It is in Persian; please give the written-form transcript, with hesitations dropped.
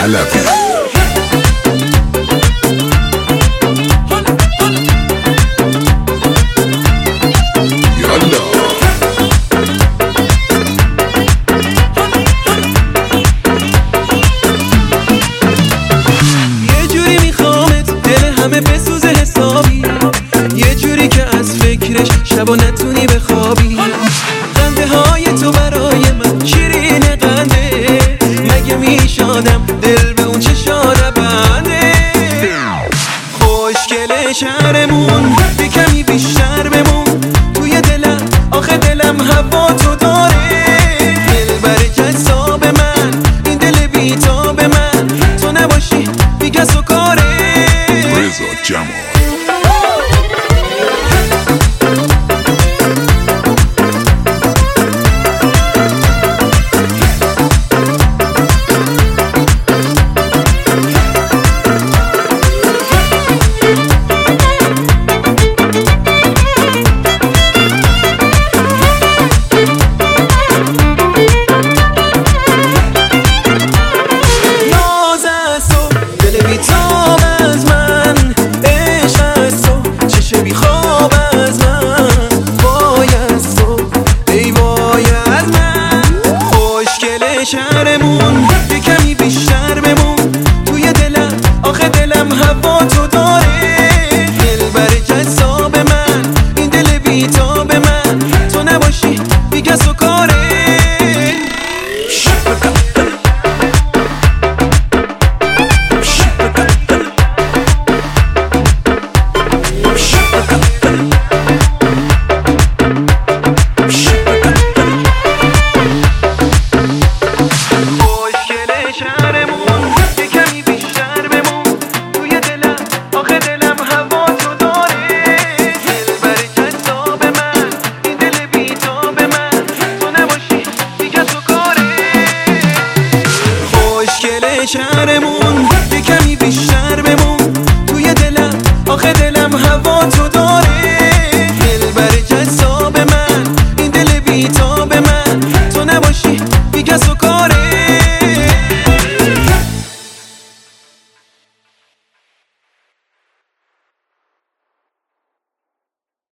علوی. یه جوری میخوامت دل همه بسوزه حسابی، یه جوری که از فکرش شبا نتونی بخوابی. خنده های تو برای من شیرین قنده، مگه میشادم دل به اون چشاره بنده. خوشگل شهرمون یه کمی بیشتر بمون توی دلم، آخه دلم هوا تو داره. دل بر جذاب من این دل بیتاب من، تو نباشی بیکس و کاره. رضا جمال. شهرمون